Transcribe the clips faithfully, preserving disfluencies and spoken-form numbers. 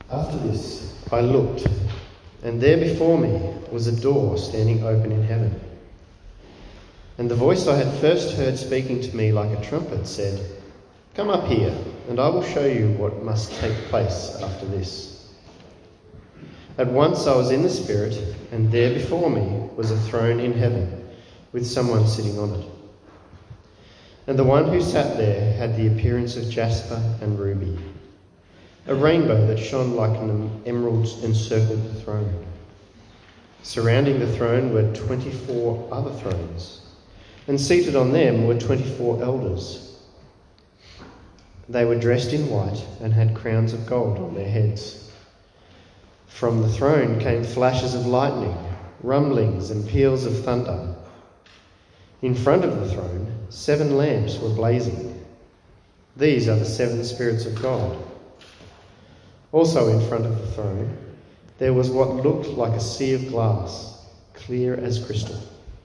After this, I looked, and there before me was a door standing open in heaven. And the voice I had first heard speaking to me like a trumpet said, "Come up here, and I will show you what must take place after this." At once I was in the Spirit, and there before me was a throne in heaven, with someone sitting on it. And the one who sat there had the appearance of jasper and ruby. A rainbow that shone like an emerald encircled the throne. Surrounding the throne were twenty-four other thrones, and seated on them were twenty-four elders. They were dressed in white and had crowns of gold on their heads. From the throne came flashes of lightning, rumblings and peals of thunder. In front of the throne, seven lamps were blazing. These are the seven spirits of God. Also in front of the throne, there was what looked like a sea of glass, clear as crystal.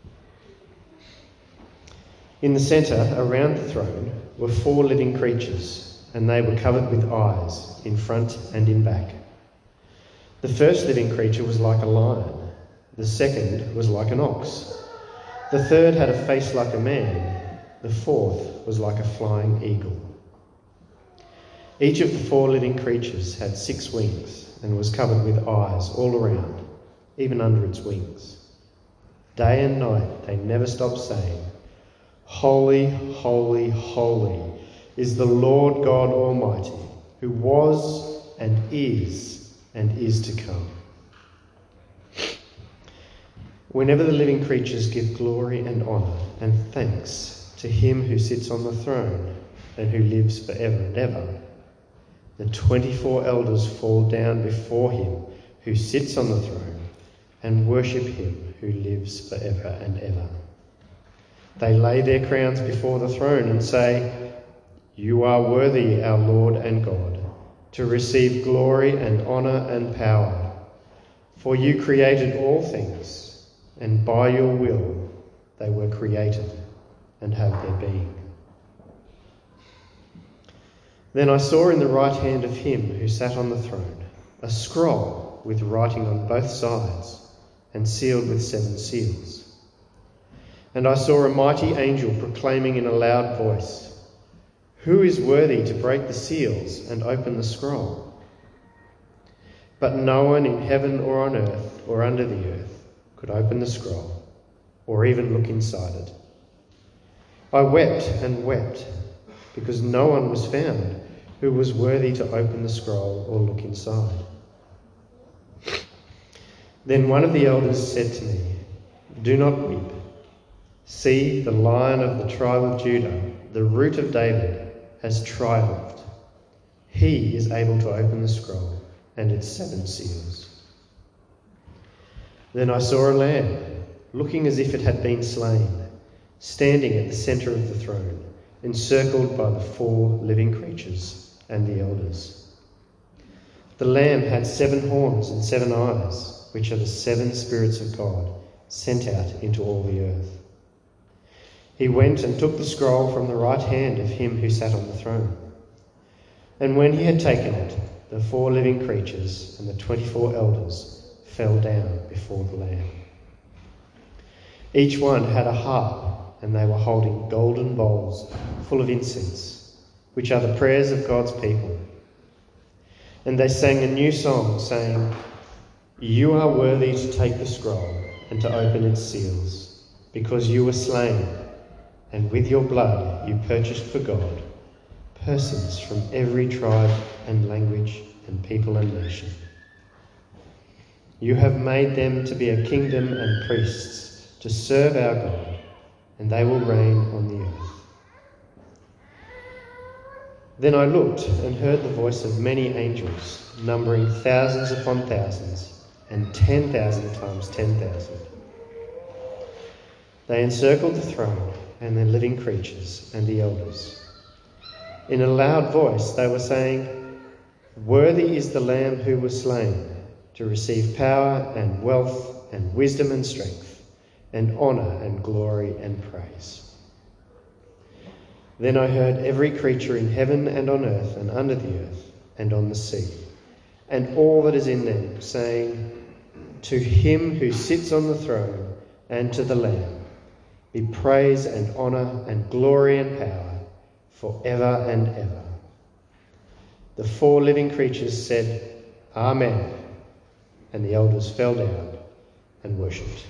In the centre, around the throne, were four living creatures, and they were covered with eyes, in front and in back. The first living creature was like a lion. The second was like an ox. The third had a face like a man. The fourth was like a flying eagle. Each of the four living creatures had six wings and was covered with eyes all around, even under its wings. Day and night they never stopped saying, "Holy, holy, holy is the Lord God Almighty, who was and is and is to come." Whenever the living creatures give glory and honour and thanks to him who sits on the throne and who lives forever and ever, the twenty-four elders fall down before him who sits on the throne and worship him who lives forever and ever. They lay their crowns before the throne and say, "You are worthy, our Lord and God, to receive glory and honour and power. For you created all things, and by your will they were created and have their being." Then I saw in the right hand of him who sat on the throne a scroll with writing on both sides and sealed with seven seals. And I saw a mighty angel proclaiming in a loud voice, "Who is worthy to break the seals and open the scroll?" But no one in heaven or on earth or under the earth could open the scroll or even look inside it. I wept and wept because no one was found who was worthy to open the scroll or look inside. Then one of the elders said to me, "Do not weep. See, the Lion of the tribe of Judah, the Root of David, has triumphed. He is able to open the scroll and its seven seals." Then I saw a lamb, looking as if it had been slain, standing at the centre of the throne, encircled by the four living creatures and the elders. The Lamb had seven horns and seven eyes, which are the seven spirits of God sent out into all the earth. He went and took the scroll from the right hand of him who sat on the throne. And when he had taken it, the four living creatures and the twenty-four elders fell down before the Lamb. Each one had a harp, and they were holding golden bowls full of incense, which are the prayers of God's people. And they sang a new song, saying, "You are worthy to take the scroll and to open its seals, because you were slain, and with your blood you purchased for God persons from every tribe and language and people and nation. You have made them to be a kingdom and priests to serve our God, and they will reign on the earth." Then I looked and heard the voice of many angels, numbering thousands upon thousands, and ten thousand times ten thousand. They encircled the throne and the living creatures and the elders. In a loud voice they were saying, "Worthy is the Lamb who was slain to receive power and wealth and wisdom and strength and honour and glory and praise." Then I heard every creature in heaven and on earth and under the earth and on the sea, and all that is in them, saying, "To him who sits on the throne and to the Lamb be praise and honour and glory and power for ever and ever." The four living creatures said, "Amen," and the elders fell down and worshipped.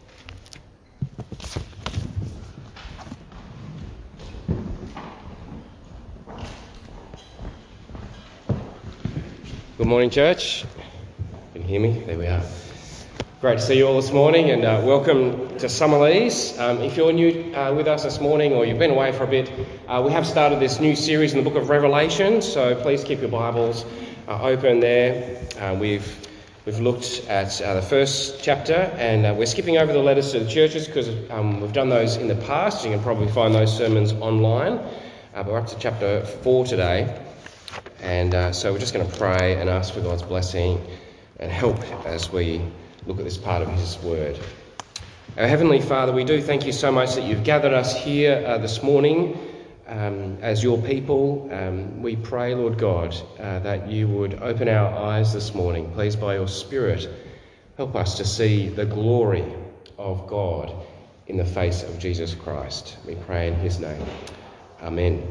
Good morning, church. Can you hear me? There we are. Great to see you all this morning, and uh, welcome to Summerlees. Um, if you're new uh, with us this morning, or you've been away for a bit, uh, we have started this new series in the book of Revelation, so please keep your Bibles uh, open there. Uh, we've we've looked at uh, the first chapter, and uh, we're skipping over the letters to the churches because um, we've done those in the past. You can probably find those sermons online, uh, but we're up to chapter four today. And uh, so we're just going to pray and ask for God's blessing and help as we look at this part of his word. Our Heavenly Father, we do thank you so much that you've gathered us here uh, this morning um, as your people. Um, we pray, Lord God, uh, that you would open our eyes this morning. Please, by your Spirit, help us to see the glory of God in the face of Jesus Christ. We pray in his name. Amen.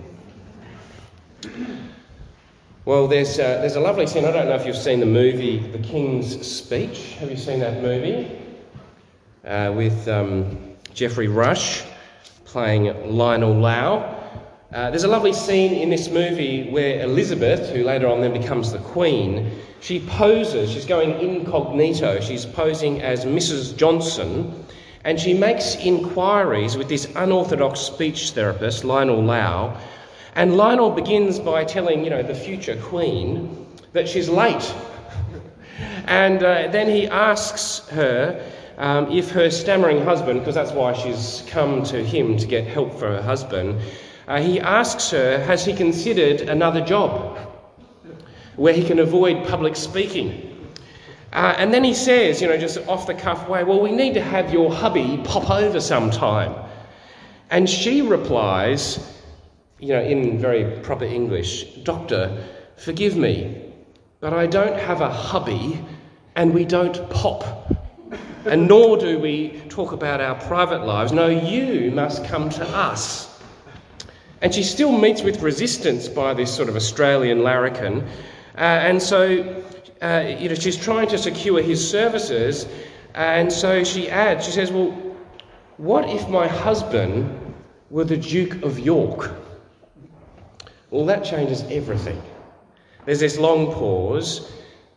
Well, there's uh, there's a lovely scene. I don't know if you've seen the movie The King's Speech. Have you seen that movie? Uh, with um, Geoffrey Rush playing Lionel Lau. Uh, there's a lovely scene in this movie where Elizabeth, who later on then becomes the Queen, she poses, she's going incognito, she's posing as Missus Johnson, and she makes inquiries with this unorthodox speech therapist, Lionel Lau. And Lionel begins by telling, you know, the future queen that she's late. And uh, then he asks her um, if her stammering husband, because that's why she's come to him to get help for her husband, uh, he asks her, has he considered another job where he can avoid public speaking? Uh, and then he says, you know, just off the cuff way, well, we need to have your hubby pop over sometime. And she replies, you know, in very proper English, "Doctor, forgive me, but I don't have a hubby and we don't pop. And nor do we talk about our private lives. No, you must come to us." And she still meets with resistance by this sort of Australian larrikin. Uh, and so, uh, you know, she's trying to secure his services. And so she adds, she says, well, what if my husband were the Duke of York? Well, that changes everything. There's this long pause,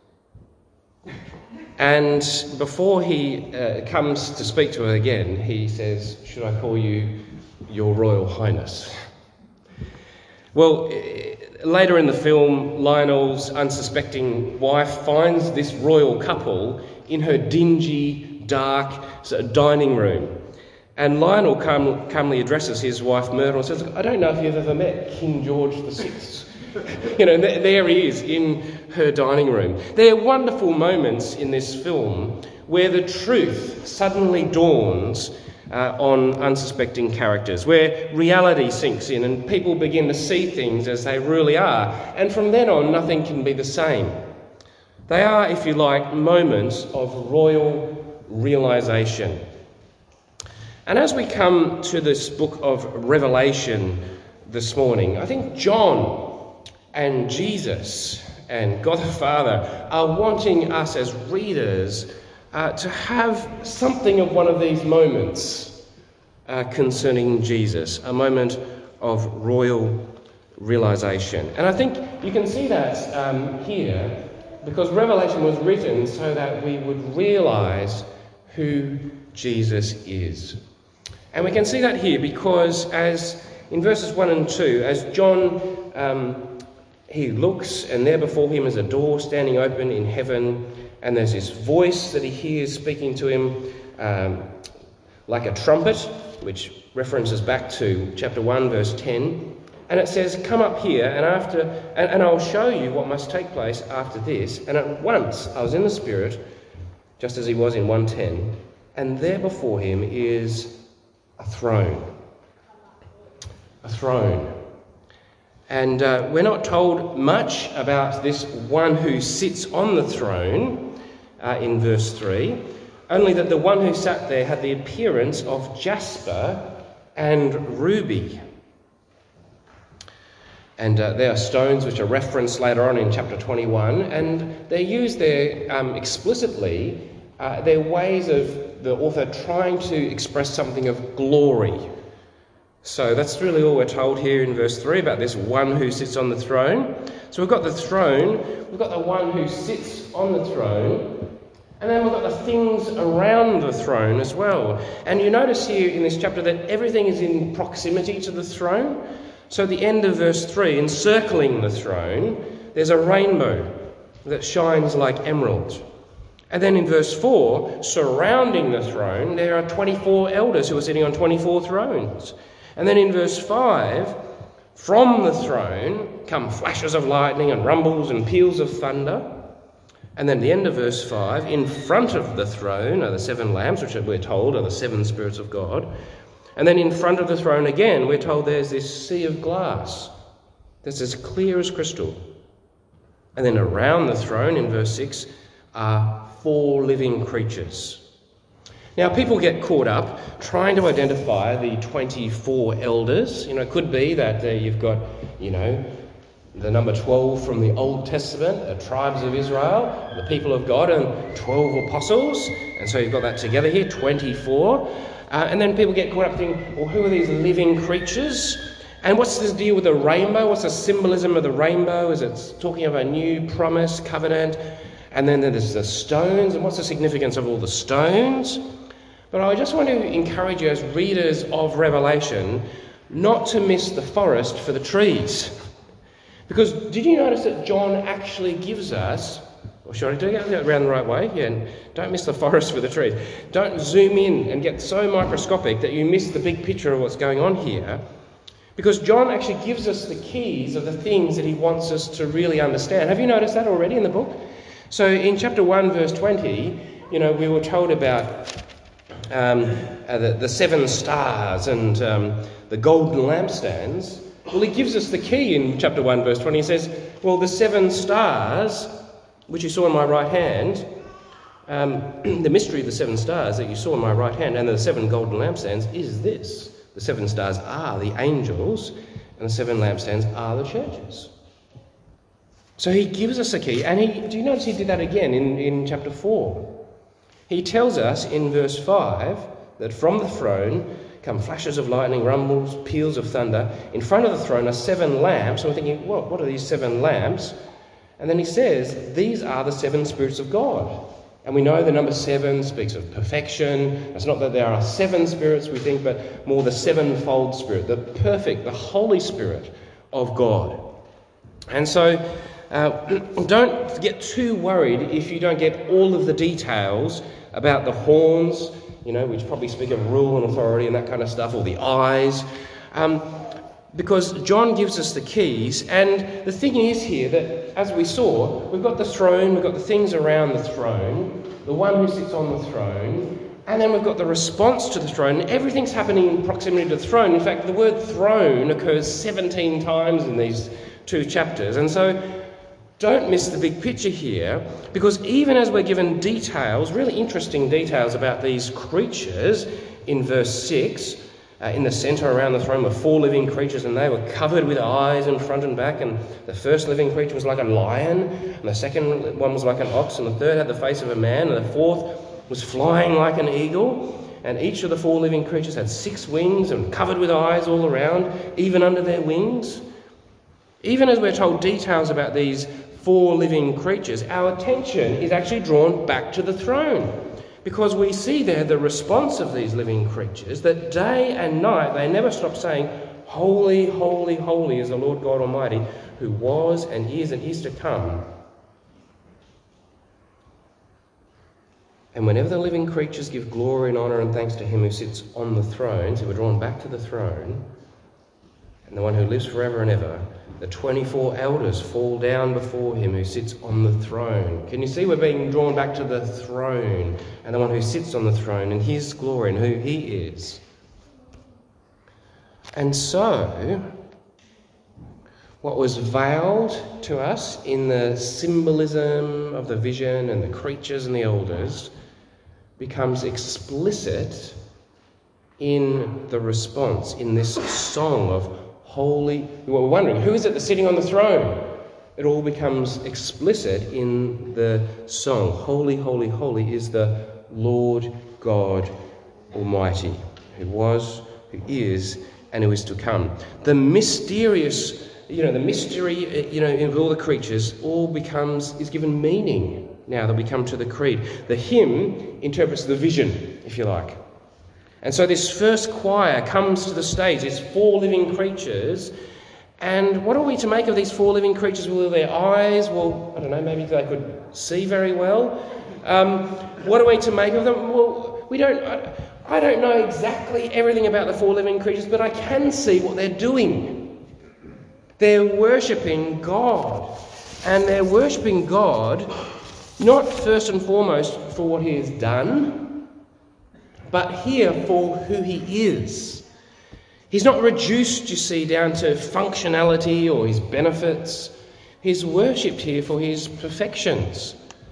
and before he uh, comes to speak to her again, he says, "Should I call you Your Royal Highness?" Well, later in the film, Lionel's unsuspecting wife finds this royal couple in her dingy, dark sort of dining room. And Lionel calm, calmly addresses his wife Myrtle and says, "I don't know if you've ever met King George the Sixth." You know, th- there he is in her dining room. There are wonderful moments in this film where the truth suddenly dawns uh, on unsuspecting characters, where reality sinks in and people begin to see things as they really are. And from then on, nothing can be the same. They are, if you like, moments of royal realisation. And as we come to this book of Revelation this morning, I think John and Jesus and God the Father are wanting us as readers uh, to have something of one of these moments uh, concerning Jesus, a moment of royal realisation. And I think you can see that um, here because Revelation was written so that we would realise who Jesus is. And we can see that here because as in verses one and two, as John, um, he looks and there before him is a door standing open in heaven, and there's this voice that he hears speaking to him um, like a trumpet, which references back to chapter one, verse ten. And it says, "Come up here, and after, and, and I'll show you what must take place after this." And at once I was in the Spirit, just as he was in one ten, and there before him is a throne. A throne. And uh, we're not told much about this one who sits on the throne uh, in verse three, only that the one who sat there had the appearance of jasper and ruby. And uh, there are stones which are referenced later on in chapter twenty-one, and they're used there um, explicitly. Uh, they're ways of the author trying to express something of glory. So that's really all we're told here in verse three about this one who sits on the throne. So we've got the throne, we've got the one who sits on the throne, and then we've got the things around the throne as well. And you notice here in this chapter that everything is in proximity to the throne. So at the end of verse three, encircling the throne, there's a rainbow that shines like emerald. And then in verse four, surrounding the throne, there are twenty-four elders who are sitting on twenty-four thrones. And then in verse five, from the throne come flashes of lightning and rumbles and peals of thunder. And then at the end of verse five, in front of the throne are the seven lamps, which we're told are the seven spirits of God. And then in front of the throne again, we're told there's this sea of glass that's as clear as crystal. And then around the throne in verse six are four living creatures. Now, people get caught up trying to identify the twenty-four elders. You know, it could be that uh, you've got, you know, the number twelve from the Old Testament, the tribes of Israel, the people of God, and twelve apostles. And so you've got that together here, twenty-four. Uh, and then people get caught up thinking, well, who are these living creatures? And what's this deal with the rainbow? What's the symbolism of the rainbow? Is it talking of a new promise, covenant? And then there's the stones. And what's the significance of all the stones? But I just want to encourage you as readers of Revelation not to miss the forest for the trees. Because did you notice that John actually gives us, or should I do it around the right way? Yeah, don't miss the forest for the trees. Don't zoom in and get so microscopic that you miss the big picture of what's going on here. Because John actually gives us the keys of the things that he wants us to really understand. Have you noticed that already in the book? So in chapter one, verse twenty, you know, we were told about um, uh, the, the seven stars and um, the golden lampstands. Well, he gives us the key in chapter one, verse twenty. He says, well, the seven stars, which you saw in my right hand, um, the mystery of the seven stars that you saw in my right hand and the seven golden lampstands is this. The seven stars are the angels and the seven lampstands are the churches. So he gives us a key. And he, do you notice he did that again in, in chapter four? He tells us in verse five that from the throne come flashes of lightning, rumbles, peals of thunder. In front of the throne are seven lamps. And we're thinking, what, what are these seven lamps? And then he says, these are the seven spirits of God. And we know the number seven speaks of perfection. It's not that there are seven spirits, we think, but more the sevenfold spirit, the perfect, the Holy Spirit of God. And so uh, don't get too worried if you don't get all of the details about the horns, you know, which probably speak of rule and authority and that kind of stuff, or the eyes. Um, because John gives us the keys, and the thing is here that, as we saw, we've got the throne, we've got the things around the throne, the one who sits on the throne, and then we've got the response to the throne. Everything's happening in proximity to the throne. In fact, the word throne occurs seventeen times in these two chapters. And so don't miss the big picture here, because even as we're given details, really interesting details about these creatures in verse six, Uh, in the centre around the throne were four living creatures, and they were covered with eyes in front and back. And the first living creature was like a lion, and the second one was like an ox, and the third had the face of a man, and the fourth was flying like an eagle. And each of the four living creatures had six wings and covered with eyes all around, even under their wings. Even as we're told details about these four living creatures, our attention is actually drawn back to the throne. Because we see there the response of these living creatures, that day and night they never stop saying, holy, holy, holy is the Lord God Almighty, who was and is and is to come. And whenever the living creatures give glory and honour and thanks to him who sits on the throne, so we're drawn back to the throne, and the one who lives forever and ever, the twenty-four elders fall down before him who sits on the throne. Can you see we're being drawn back to the throne and the one who sits on the throne and his glory and who he is? And so, what was veiled to us in the symbolism of the vision and the creatures and the elders becomes explicit in the response, in this song of holy. We're wondering, who is it that's sitting on the throne? It all becomes explicit in the song. Holy, holy, holy is the Lord God Almighty, who was, who is, and who is to come. The mysterious, you know, the mystery, you know, of all the creatures all becomes, is given meaning now that we come to the creed. The hymn interprets the vision, if you like. And so this first choir comes to the stage, these four living creatures. And what are we to make of these four living creatures? Will their eyes, well, I don't know, maybe they could see very well. Um, what are we to make of them? Well, we don't, I, I don't know exactly everything about the four living creatures, but I can see what they're doing. They're worshipping God. And they're worshipping God not first and foremost for what he has done, but here for who he is. He's not reduced, you see, down to functionality or his benefits. He's worshipped here for his perfections.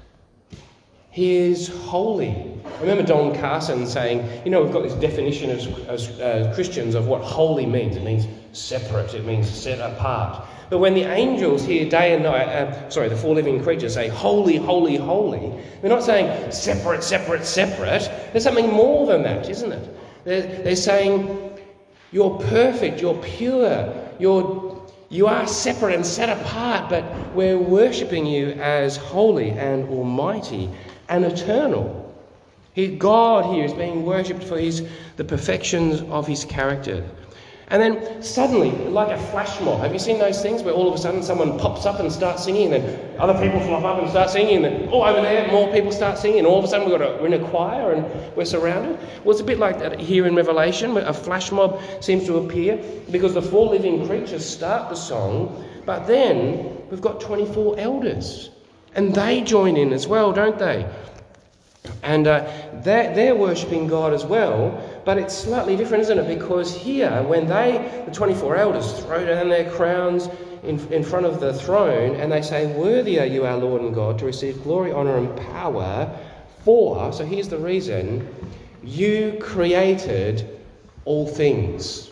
He is holy. I remember Don Carson saying, you know, we've got this definition as, as uh, Christians of what holy means. It means separate. It means set apart. But when the angels here day and night, uh, sorry, the four living creatures say, holy, holy, holy, they're not saying separate, separate, separate. There's something more than that, isn't it? They're, they're saying, you're perfect, you're pure, you're, you are separate and set apart, but we're worshipping you as holy and almighty and eternal. He, God here is being worshipped for his the perfections of his character. And then suddenly, like a flash mob, have you seen those things where all of a sudden someone pops up and starts singing, and then other people flop up and start singing, and then, oh, over there, more people start singing, and all of a sudden we've got a, we're in a choir and we're surrounded? Well, it's a bit like that here in Revelation, where a flash mob seems to appear because the four living creatures start the song, but then we've got twenty-four elders, and they join in as well, don't they? And uh, they're, they're worshipping God as well, but it's slightly different, isn't it? Because here, when they, the twenty-four elders, throw down their crowns in, in front of the throne, and they say, worthy are you, our Lord and God, to receive glory, honour and power, for, so here's the reason, you created all things.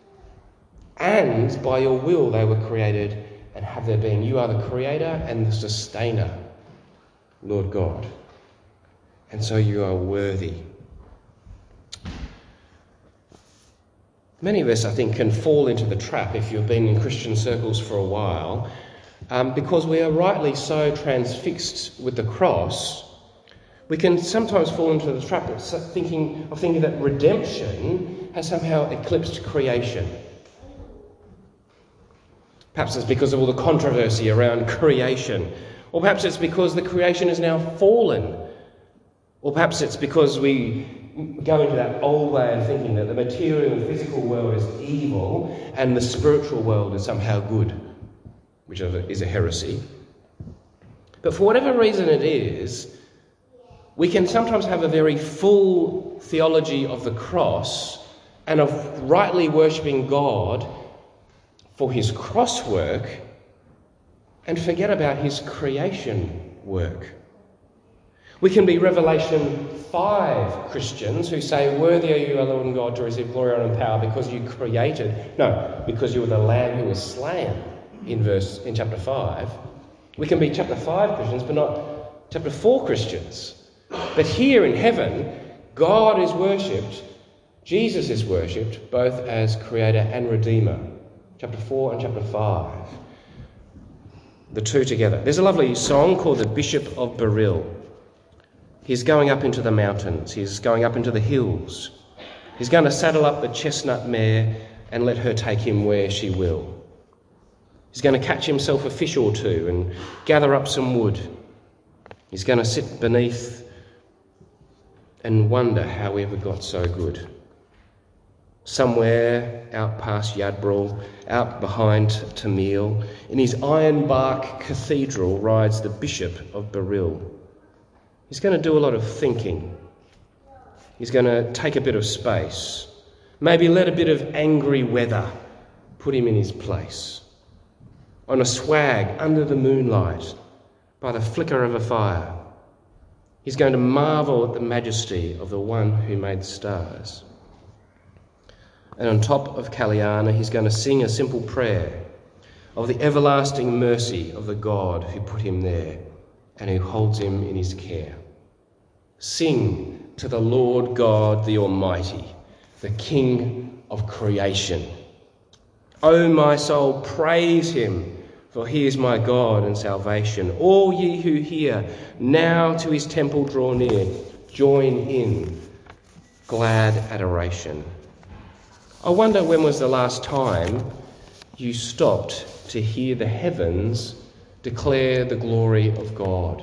And by your will they were created and have their being. You are the creator and the sustainer, Lord God. And so you are worthy. Many of us, I think, can fall into the trap if you've been in Christian circles for a while, um, because we are rightly so transfixed with the cross. We can sometimes fall into the trap of thinking, of thinking that redemption has somehow eclipsed creation. Perhaps it's because of all the controversy around creation. Or perhaps it's because the creation is now fallen. Or perhaps it's because we go into that old way of thinking that the material and physical world is evil and the spiritual world is somehow good, which is a heresy. But for whatever reason it is, we can sometimes have a very full theology of the cross and of rightly worshipping God for his cross work and forget about his creation work. We can be Revelation five Christians who say, worthy are you, our Lord and God, to receive glory, honor and power because you created, no, because you were the Lamb who was slain in verse in chapter five. We can be chapter five Christians, but not chapter four Christians. But here in heaven, God is worshipped, Jesus is worshipped, both as creator and redeemer. Chapter four and chapter five. The two together. There's a lovely song called The Bishop of Beryl. He's going up into the mountains. He's going up into the hills. He's going to saddle up the chestnut mare and let her take him where she will. He's going to catch himself a fish or two and gather up some wood. He's going to sit beneath and wonder how we ever got so good. Somewhere out past Yadbril, out behind Tamil, in his ironbark cathedral rides the Bishop of Beryl. He's going to do a lot of thinking. He's going to take a bit of space. Maybe let a bit of angry weather put him in his place. on a swag under the moonlight by the flicker of a fire. He's going to marvel at the majesty of the one who made the stars. And on top of Kaliana, he's going to sing a simple prayer of the everlasting mercy of the God who put him there and who holds him in his care. Sing to the Lord God the Almighty, the King of creation. O my soul, praise him, for he is my God and salvation. All ye who hear, now to his temple draw near, join in glad adoration. I wonder when was the last time you stopped to hear the heavens declare the glory of God?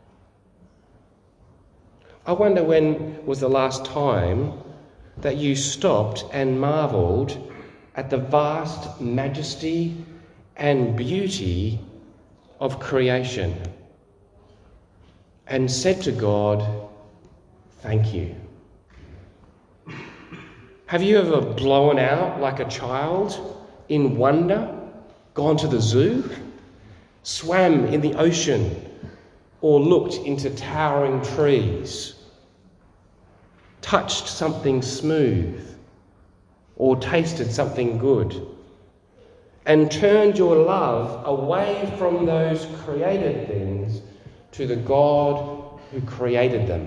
I wonder when was the last time that you stopped and marvelled at the vast majesty and beauty of creation and said to God, thank you. Have you ever blown out like a child in wonder, gone to the zoo, swam in the ocean, or looked into towering trees, touched something smooth, or tasted something good, and turned your love away from those created things to the God who created them?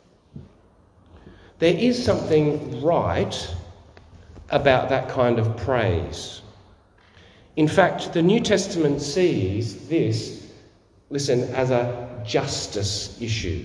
There is something right about that kind of praise. In fact, the New Testament sees this, listen, as a justice issue.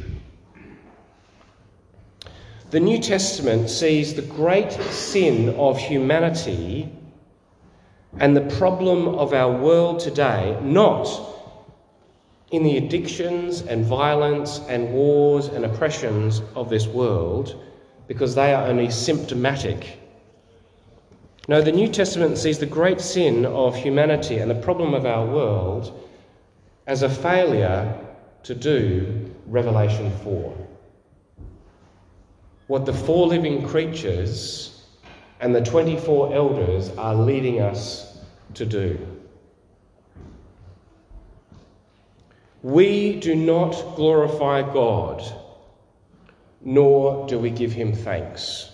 The New Testament sees the great sin of humanity and the problem of our world today not in the addictions and violence and wars and oppressions of this world, because they are only symptomatic. No, the New Testament sees the great sin of humanity and the problem of our world as a failure to do Revelation four. What the four living creatures and the twenty-four elders are leading us to do. We do not glorify God, nor do we give him thanks.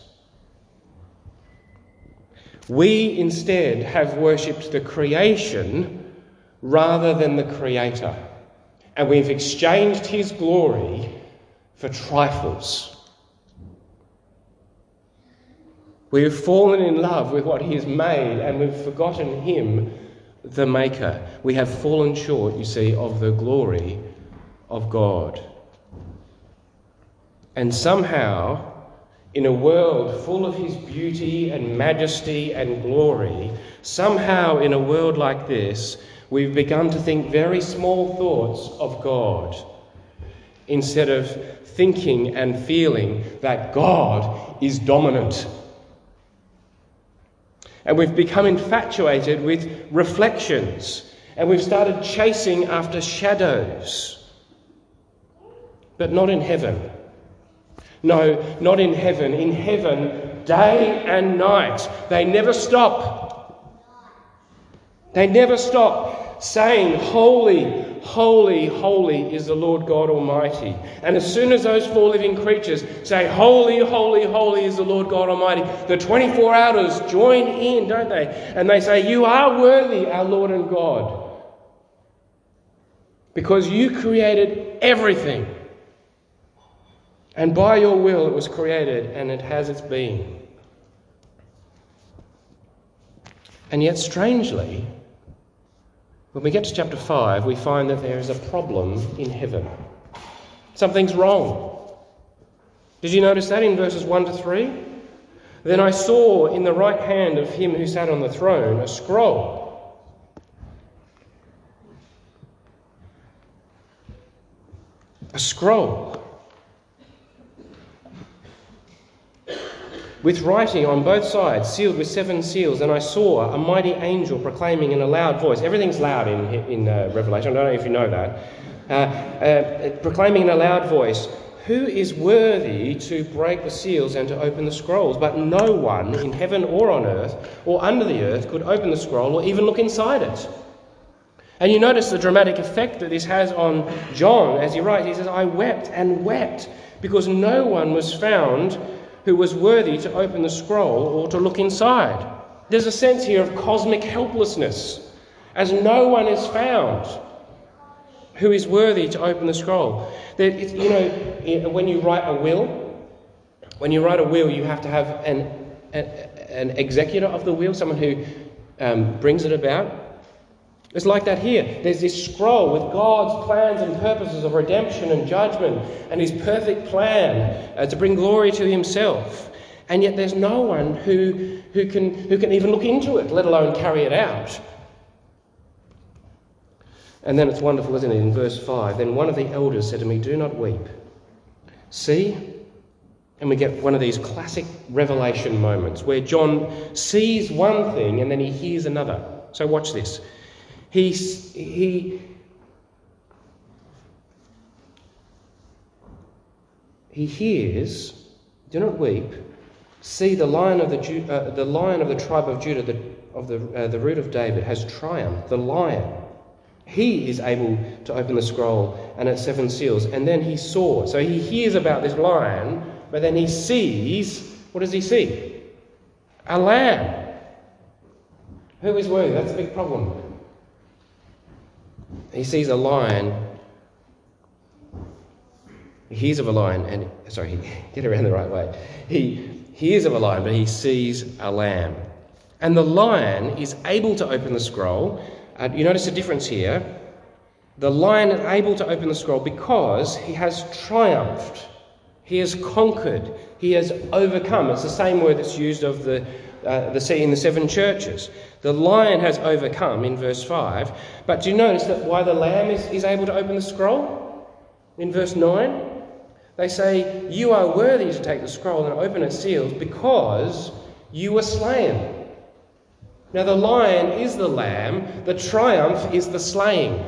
We instead have worshipped the creation rather than the Creator, and we've exchanged his glory for trifles. We have fallen in love with what he has made, and we've forgotten him, the Maker. We have fallen short, you see, of the glory of God. And somehow, in a world full of his beauty and majesty and glory, somehow in a world like this, we've begun to think very small thoughts of God, instead of thinking and feeling that God is dominant. And we've become infatuated with reflections, and we've started chasing after shadows. But not in heaven. No, not in heaven. In heaven, day and night, they never stop. They never stop saying, holy, holy, holy is the Lord God Almighty. And as soon as those four living creatures say, holy, holy, holy is the Lord God Almighty, the twenty-four elders join in, don't they? And they say, you are worthy, our Lord and God, because you created everything. And by your will it was created, and it has its being. And yet, strangely, when we get to chapter five, we find that there is a problem in heaven. Something's wrong. Did you notice that in verses one to three? Then I saw in the right hand of him who sat on the throne a scroll. A scroll. With writing on both sides, sealed with seven seals, and I saw a mighty angel proclaiming in a loud voice. Everything's loud in, in uh, Revelation, I don't know if you know that. Uh, uh, proclaiming in a loud voice, who is worthy to break the seals and to open the scrolls? But no one in heaven or on earth or under the earth could open the scroll or even look inside it. And you notice the dramatic effect that this has on John as he writes. He says, I wept and wept because no one was found who was worthy to open the scroll or to look inside. There's a sense here of cosmic helplessness, as no one is found who is worthy to open the scroll. That it's, you know, when you write a will, when you write a will, you have to have an an, an executor of the will, someone who um, brings it about. It's like that here. There's this scroll with God's plans and purposes of redemption and judgment and his perfect plan uh, to bring glory to himself. And yet there's no one who, who, can, who can even look into it, let alone carry it out. And then it's wonderful, isn't it, in verse five. Then one of the elders said to me, do not weep. See? And we get one of these classic revelation moments where John sees one thing and then he hears another. So watch this. He, he, he hears, do not weep, see the lion of the, Ju- uh, the lion of the tribe of Judah, the, of the, uh, the root of David, has triumphed, the lion. He is able to open the scroll and its seven seals. And then he saw, so he hears about this lion, but then he sees, what does he see? A lamb. Who is worthy? That's a big problem. He sees a lion. He hears of a lion, and sorry, get around the right way. He hears of a lion, but he sees a lamb. And the lion is able to open the scroll. Uh, you notice the difference here. The lion is able to open the scroll because he has triumphed. He has conquered. He has overcome. It's the same word that's used of the uh, the in the seven churches. The lion has overcome in verse five. But do you notice that why the lamb is, is able to open the scroll? In verse nine, they say, you are worthy to take the scroll and open its seals because you were slain. Now the lion is the lamb. The triumph is the slaying.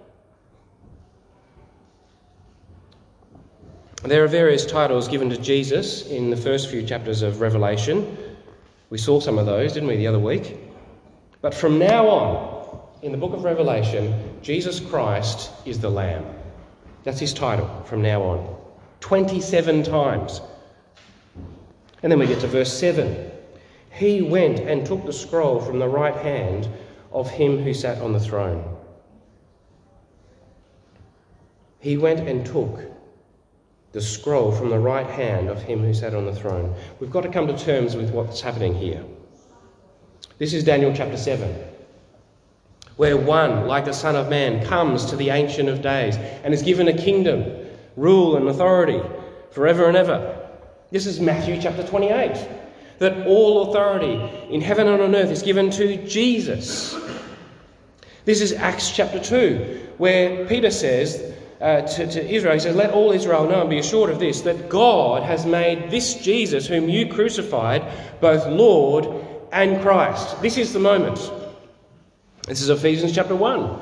There are various titles given to Jesus in the first few chapters of Revelation. We saw some of those, didn't we, the other week? But from now on, in the book of Revelation, Jesus Christ is the Lamb. That's his title from now on. twenty-seven times. And then we get to verse seven. He went and took the scroll from the right hand of him who sat on the throne. He went and took the scroll from the right hand of him who sat on the throne. We've got to come to terms with what's happening here. This is Daniel chapter seven, where one, like the Son of Man, comes to the Ancient of Days and is given a kingdom, rule and authority forever and ever. This is Matthew chapter twenty-eight, that all authority in heaven and on earth is given to Jesus. This is Acts chapter two, where Peter says uh, to, to Israel, he says, let all Israel know and be assured of this, that God has made this Jesus, whom you crucified, both Lord and Christ. This is the moment. This is Ephesians chapter one.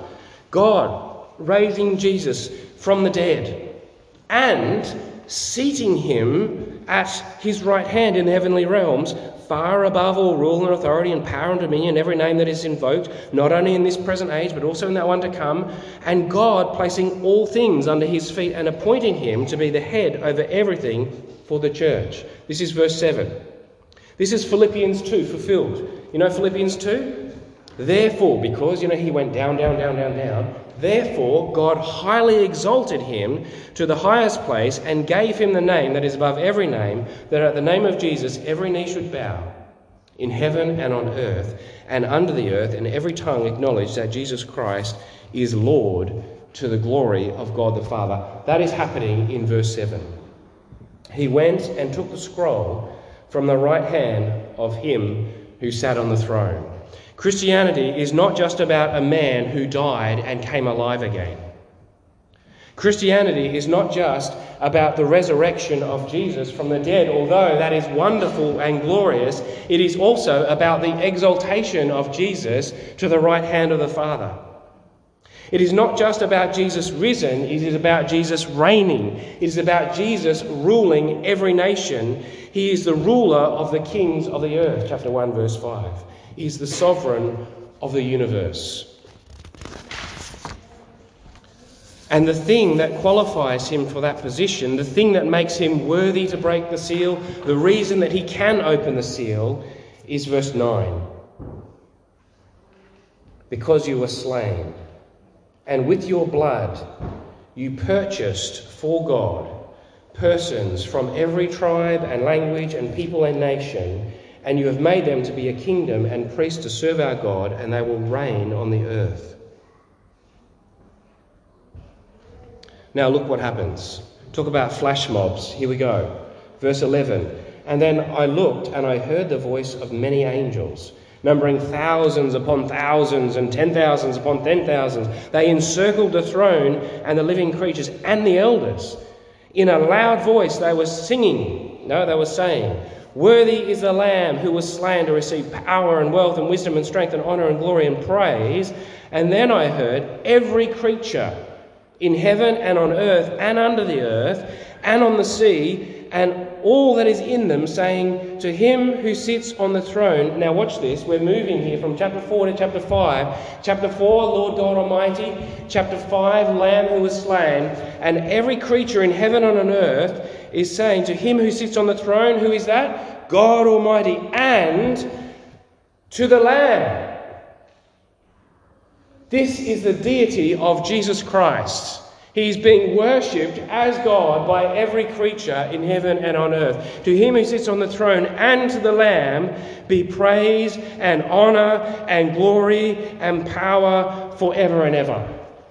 God raising Jesus from the dead and seating him at his right hand in the heavenly realms, far above all rule and authority and power and dominion, every name that is invoked, not only in this present age, but also in that one to come, and God placing all things under his feet and appointing him to be the head over everything for the church. This is verse seven. This is Philippians two fulfilled. You know Philippians two? Therefore, because, you know, he went down, down, down, down, down, therefore God highly exalted him to the highest place and gave him the name that is above every name, that at the name of Jesus every knee should bow, in heaven and on earth and under the earth, and every tongue acknowledge that Jesus Christ is Lord, to the glory of God the Father. That is happening in verse seven. He went and took the scroll from the right hand of him who sat on the throne. Christianity is not just about a man who died and came alive again. Christianity is not just about the resurrection of Jesus from the dead, although that is wonderful and glorious. It is also about the exaltation of Jesus to the right hand of the Father. It is not just about Jesus risen, it is about Jesus reigning. It is about Jesus ruling every nation. He is the ruler of the kings of the earth, chapter one, verse five. He is the sovereign of the universe. And the thing that qualifies him for that position, the thing that makes him worthy to break the seal, the reason that he can open the seal, is verse nine. Because you were slain, and with your blood you purchased for God persons from every tribe and language and people and nation, and you have made them to be a kingdom and priests to serve our God, and they will reign on the earth. Now look what happens. Talk about flash mobs. Here we go. Verse eleven. And then I looked and I heard the voice of many angels, numbering thousands upon thousands and ten thousands upon ten thousands. They encircled the throne and the living creatures and the elders. In a loud voice they were singing. No, they were saying, Worthy is the Lamb who was slain to receive power and wealth and wisdom and strength and honour and glory and praise. And then I heard every creature in heaven and on earth and under the earth and on the sea and all that is in them, saying, To him who sits on the throne. Now watch this. We're moving here from chapter four to chapter five. Chapter four, Lord God Almighty. Chapter five, Lamb who was slain. And every creature in heaven and on earth is saying, To him who sits on the throne. Who is that? God Almighty. And to the Lamb. This is the deity of Jesus Christ. He's being worshipped as God by every creature in heaven and on earth. To him who sits on the throne and to the Lamb be praise and honour and glory and power forever and ever.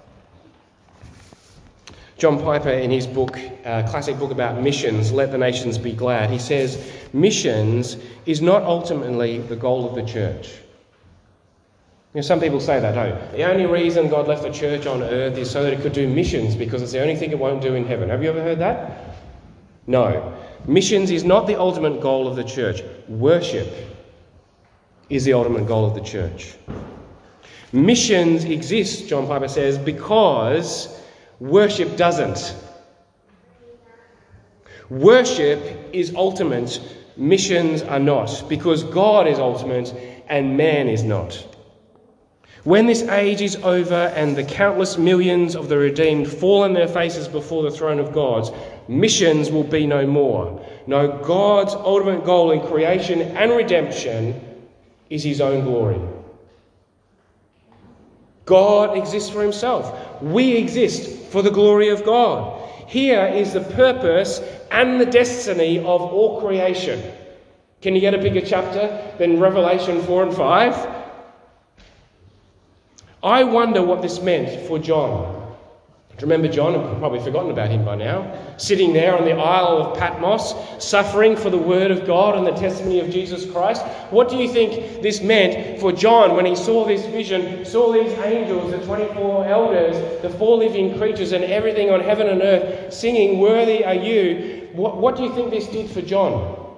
John Piper, in his book, uh, classic book about missions, Let the Nations Be Glad, he says, missions is not ultimately the goal of the church. You know, some people say that, oh, the only reason God left the church on earth is so that it could do missions because it's the only thing it won't do in heaven. Have you ever heard that? No. Missions is not the ultimate goal of the church. Worship is the ultimate goal of the church. Missions exist, John Piper says, because worship doesn't. Worship is ultimate, missions are not, because God is ultimate and man is not. When this age is over and the countless millions of the redeemed fall on their faces before the throne of God, missions will be no more. No, God's ultimate goal in creation and redemption is his own glory. God exists for himself. We exist for the glory of God. Here is the purpose and the destiny of all creation. Can you get a bigger chapter than Revelation four and five? I wonder what this meant for John. Do you remember John? I've probably forgotten about him by now. Sitting there on the Isle of Patmos, suffering for the word of God and the testimony of Jesus Christ. What do you think this meant for John when he saw this vision, saw these angels, the twenty-four elders, the four living creatures and everything on heaven and earth singing, Worthy are you? What, what do you think this did for John?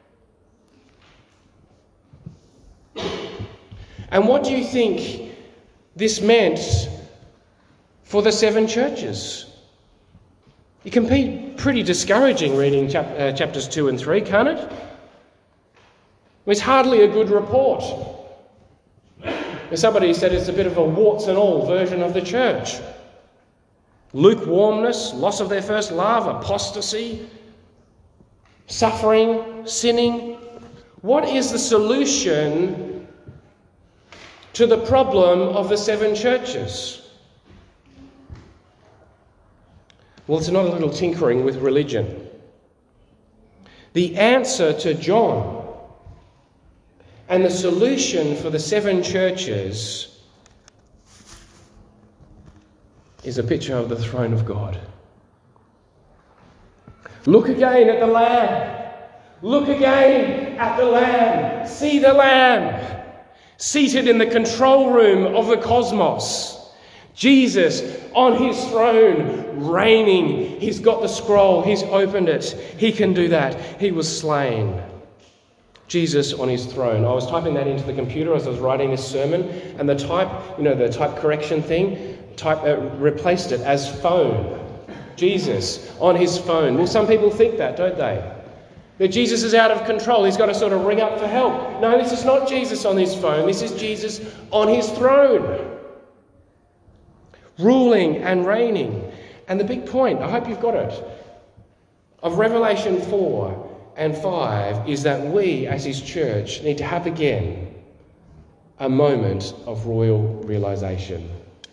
And what do you think this meant for the seven churches? It can be pretty discouraging reading chap- uh, chapters two and three, can't it? It's hardly a good report. As somebody said, it's a bit of a warts and all version of the church. Lukewarmness, loss of their first love, apostasy, suffering, sinning. What is the solution to the problem of the seven churches? Well, it's not a little tinkering with religion. The answer to John and the solution for the seven churches is a picture of the throne of God. Look again at the Lamb. Look again at the Lamb. See the Lamb. Seated in the control room of the cosmos. Jesus on his throne, reigning. He's got the scroll. He's opened it. He can do that. He was slain. Jesus on his throne. I was typing that into the computer as I was writing this sermon, and the type, you know, the type correction thing, type uh, replaced it as phone. Jesus on his phone. Well, some people think that, don't they? That Jesus is out of control. He's got to sort of ring up for help. No, this is not Jesus on his phone. This is Jesus on his throne. Ruling and reigning. And the big point, I hope you've got it, of Revelation four and five is that we as his church need to have again a moment of royal realization.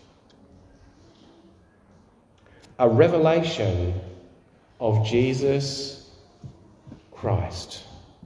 A revelation of Jesus Christ.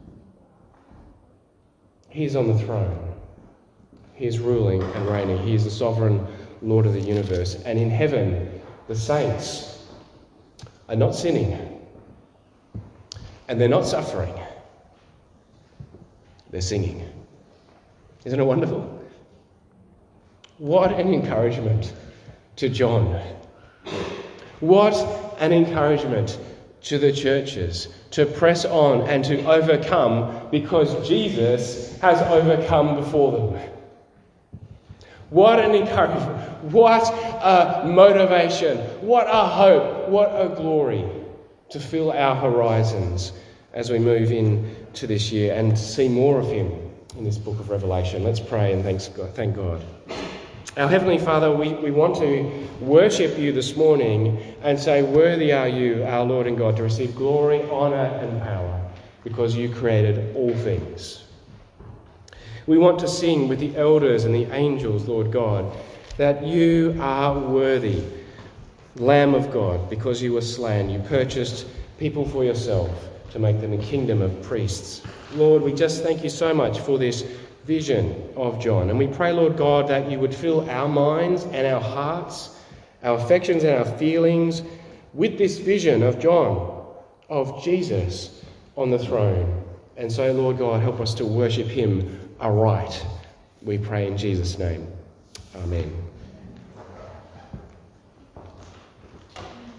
He is on the throne. He is ruling and reigning. He is the sovereign Lord of the universe. And in heaven, the saints are not sinning. And they're not suffering. They're singing. Isn't it wonderful? What an encouragement to John. What an encouragement to the churches to press on and to overcome, because Jesus has overcome before them. What an encouragement. What a motivation. What a hope. What a glory to fill our horizons as we move into this year and see more of him in this book of Revelation. Let's pray and thanks God, thank God. Our Heavenly Father, we, we want to worship you this morning and say, worthy are you, our Lord and God, to receive glory, honour and power, because you created all things. We want to sing with the elders and the angels, Lord God, that you are worthy, Lamb of God, because you were slain. You purchased people for yourself to make them a kingdom of priests. Lord, we just thank you so much for this vision of John. And we pray, Lord God, that you would fill our minds and our hearts, our affections and our feelings with this vision of John, of Jesus on the throne. And so, Lord God, help us to worship him aright. We pray in Jesus' name. Amen.